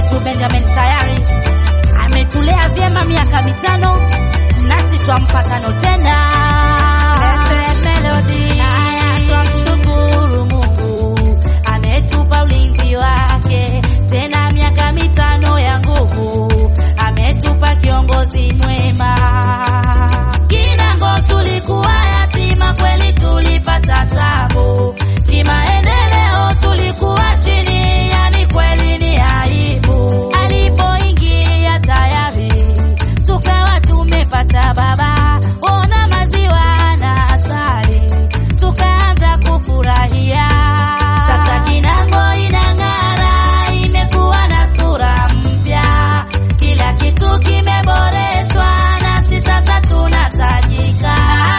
wetu Benjamin Tayari ametulea vyema miaka 5, nasi twampa 5 tena. Blessed Melody, twamshukuru Mungu ametupa ulinzi wake tena miaka 5 ya nguvu, ametupa kiongozi mwema. Kinango tulikuwa yatima kweli, tulipata tabu, kimaendeleo tulikuwa chini, yani kweli ni aibu. Alipoingia Tayari tukawa tumepata baba, ona maziwa na asali, tukaanza kufurahia. Sasa Kinango inang'ara, imekuwa na sura mpya, kila kitu kimeboreshwa, nasi sasa tunatajika.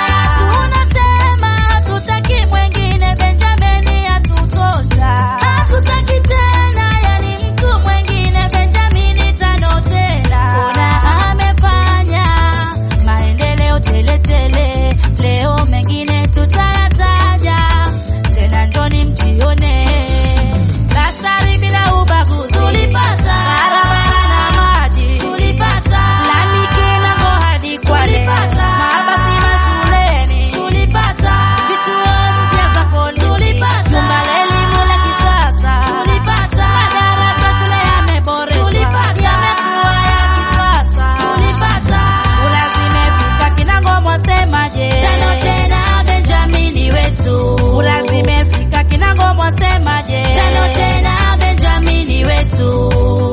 Tunasema hatutaki mwengine, Benjamin hatutosha, hatutaki tena yani mtu mwengine, Benjamin 5 tena. Ona amefanya maendeleo tele tele, leo mengine tutayataja tena, njoni mjione. Basari bila ubaguzi tulipata, barabara na maji tulipata, lami Kinango hadi Kwale, mabasi mashuleni tulipata, vituo mpya za polisi tulipata, jumba la elimu la kisasa tulipata, madarasa shule yameboreshwa, yamekuwa ya kisasa tulipata. Ulazimefika Kinango mwasemaje? 5 tena Benjamin wetu. Ulazimefika Kinango mwasemaje? 5 tena Benjamin wetu.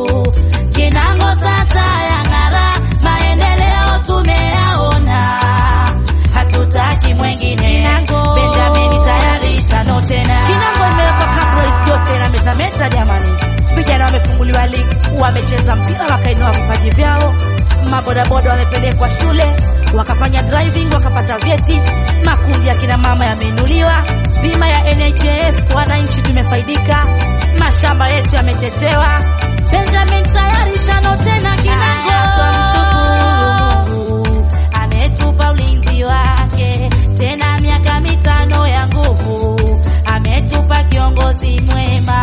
Kinango sasa yang'ara, maendeleo tumeyaona, hatutaki mwengine, Benjamin Tayari 5 tena. Kinango imewekwa kabro yote na metameta jamani. Vijana wamefunguliwa ligi, wamecheza mpira wakainua vipaji vyao, mabodaboda wamepelekwa shule wakafanya driving wakapata vyeti, makundi ya kina mama yameinuliwa, bima ya NHIF wananchi tumefaidika, mashamba yetu yametetewa. Benjamin Tayari 5 tena Kinango. Twamshukuru Mungu ametupa ulinzi wake tena miaka 5 ya nguvu, ametupa kiongozi mwema.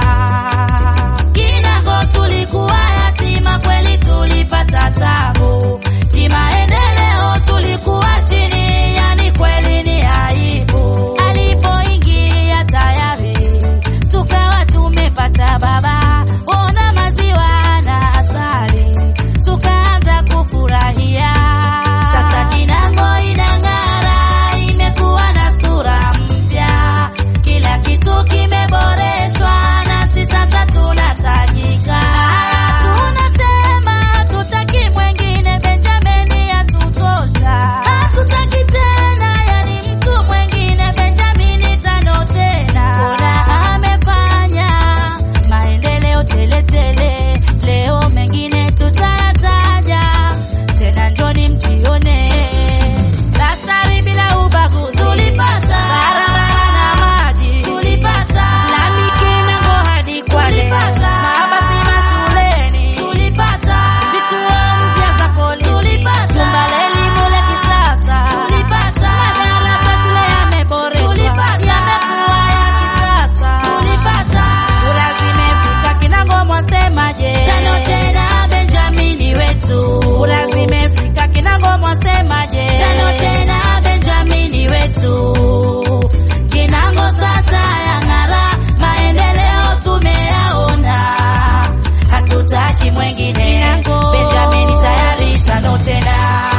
Kinango tulikuwa yatima kweli, tulipata tabu, kimaendeleo tulikuwa chini, yani kweli ni aibu. Alipoingia Tayari tukawa tumepata baba, ona maziwa na asali, tukaanza kufurahia. Sasa Kinango inang'ara, imekuwa na sura mpya, kila kitu kimeboreshwa, nasi sasa tunatajika. Tunasema hatutaki mwengine, Benjamin hatutosha, hatutaki tena yani mtu mwengine, Benjamin 5 tena. Ona amefanya maendeleo tele tele, leo mengine tutayataja tena, njoni mjione. Basari bila ubaguzi tulipata, barabara na maji tulipata, lami Kinango hadi Kwale, mabasi mashuleni tulipata, vituo mpya za polisi tulipata, jumba la elimu la kisasa tulipata, madarasa shule yameboreshwa, yamekuwa ya kisasa tulipata. Ulazimefika Kinango mwasemaje? 5 tena Benjamin wetu. Ulazimefika Kinango mwasemaje? 5 tena Benjamin wetu. Kinango sasa yang'ara, maendeleo tumeyaona, hatutaki mwengine, Benjamin Tayari 5 tena.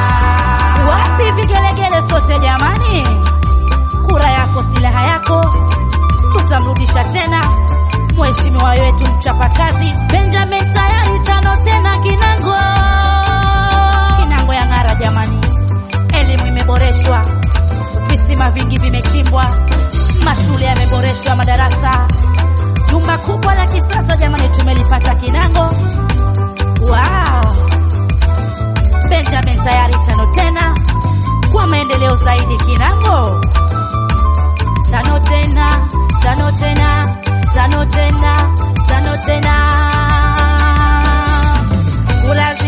Wapi vigelegele sote jamani? Kura yako silaha yako, tutamrudisha tena mheshimiwa wetu mchapakazi Benjamin Tayari 5 tena Kinango. Kinango yang'ara jamani, elimu imeboreshwa, visima vingi vimechimbwa, mashule yameboreshwa, madarasa, jumba kubwa la kisasa jamani tumelipata Kinango. Wow! Benjamin Tayari 5 tena kwa maendeleo zaidi Kinango. 5 tena, 5 tena, 5 tena, 5 tena. Ulazi